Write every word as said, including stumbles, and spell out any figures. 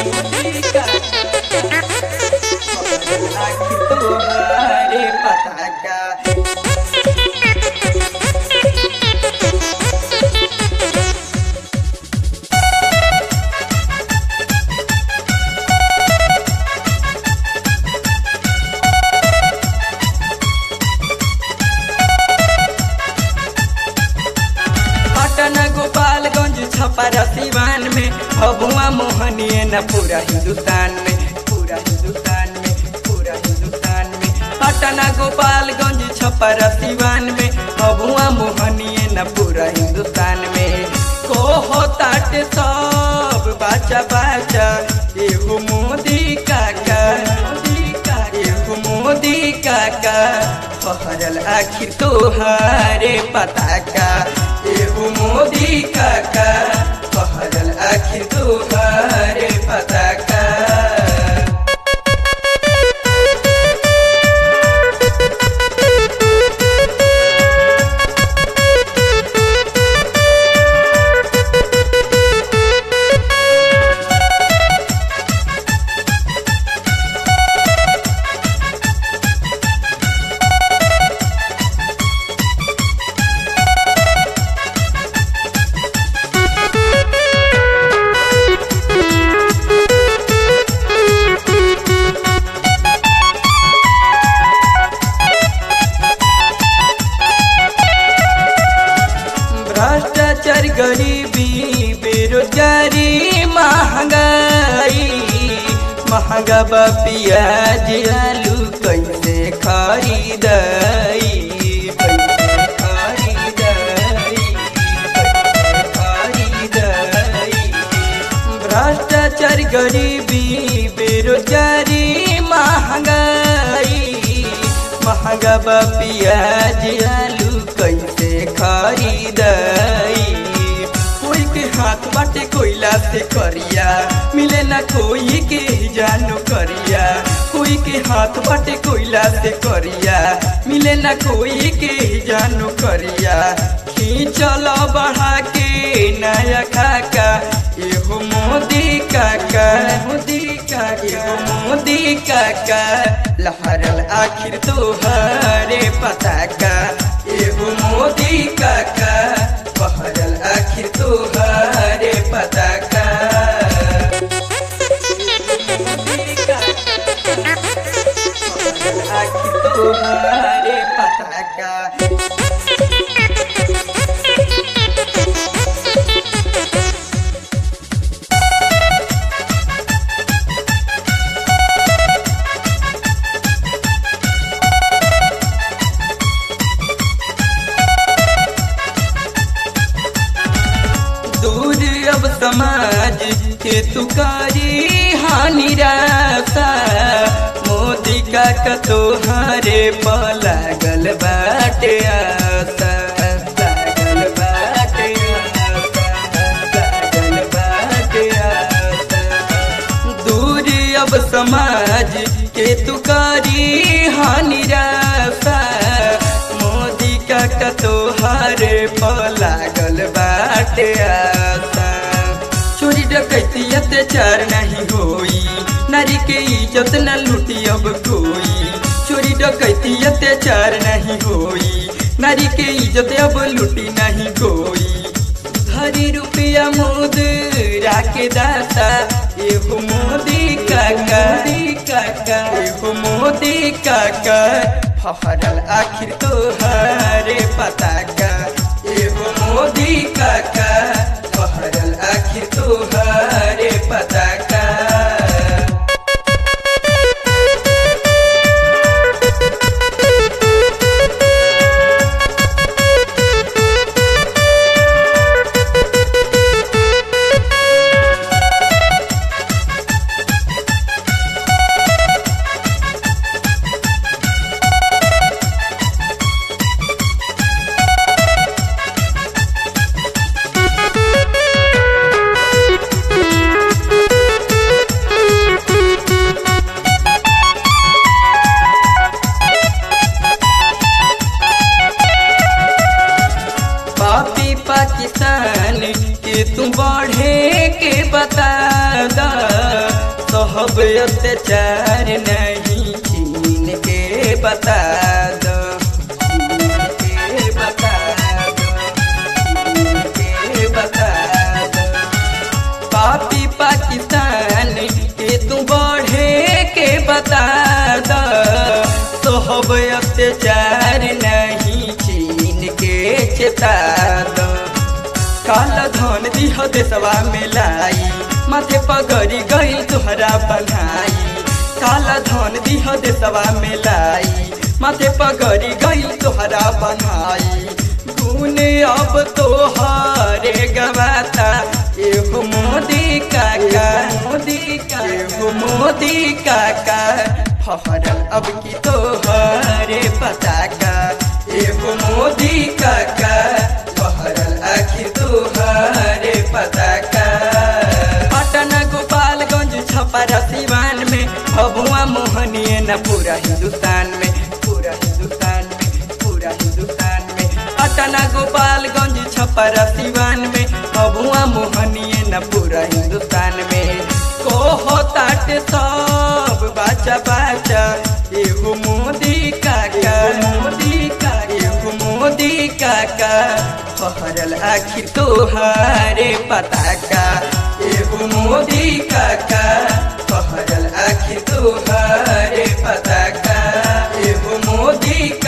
मोदी का आखिर तोहरे पता का। पटना गोपालगंज छपरा सिवान में भभुआ मोहनिया न पूरा हिंदुस्तान में पूरा हिंदुस्तान में पूरा हिंदुस्तान में। पटना गोपालगंज छपरा सिवान में भभुआ मोहनिया न पूरा हिंदुस्तान में। को ताट सब बाचा बाचा एगो मोदी काका मोदी का एगो मोदी काका फहरल आखिर तोहरे पता का। एगो मोदी काका फहरल आखिर तोहरे पता का। भ्रष्टाचार गरीबी बेरोजगारी महंगाई महंगा बा प्याज आलू कैसे खरीदाई कैसे खरीदाई कैसे खरीदाई। भ्रष्टाचार गरीबी बेरोजगारी महंगाई महंगा बा प्याज आलू कैसे खरीदाई। कोई के हाथ बाटे कोयला से करिया मिले ना कोई के जानो करिया। कोई के हाथ बाटे कोयला से करिया मिले ना कोई के जानो करिया। खींचल बढ़ा के नया खाका एगो मोदी काका मोदी का एगो मोदी काका लहरल आखिर तोहरे पता का। एगो मोदी काका फहरल आखिर तोहरे पता का। मोदी काका फहरल आखिर तोहरे पता का। अब समाज के तुकारी हानि रासा मोदी का तोहरे पलागल बाटे आशा लागल बाटे आशा लागल बाटे आशा। दूर अब समाज के तुकारी हानि रासा मोदी का तोहरे पलागल बाटे आशा। चोरी डकैती अत्याचार नहीं होई नारी के इज्जत न लूटी अब कोई। चोरी डकैती अत्याचार नहीं होई नारी के इज्जत अब लूटी नहीं कोई। हरी रुपया मुद्रा के दाता एगो मोदी काका मोदी काका एगो मोदी काका फहरल आखिर तोहरे पता का। एगो मोदी काका फहरल आखिर तोहरे पता का। सब अत्याचार नहीं छीन के बता दो, छीन के बता दो, छीन के बता दो। पापी पाकिस्तान के तू बढ़े के बता दो, सब अत्याचार नहीं छीन के चेता दो। काला धन दिह देशवा में लाई, माथे पगड़ी गई तुहरा बनाई। काला धन दिह देशवा में लाई, माथे पगड़ी गई तुहरा बनाई। गुण अब तोहरे गवाता एहो मोदी काका, मोदी का एहो मोदी काका, फहरल अब की तोहरे पताका। एहो मोदी काका, फहरल आखिर तोहरे पताका। पटना गोपालगंज छपरा सिवान में, भभुआ मोहनिए न पूरा हिंदुस्तान में, पूरा हिंदुस्तान में, पूरा हिंदुस्तान में। पटना गोपालगंज छपरा सिवान में, भभुआ मोहनिए न पूरा हिंदुस्तान में। कहतात सब बाचा बाचा एहो मोदी काका, मोदी का एहो मोदी काका, फहरल आखिर तोहारे पताका। एहो मोदी काका, फहरल आखिर तोहारे पताका। एहो मोदी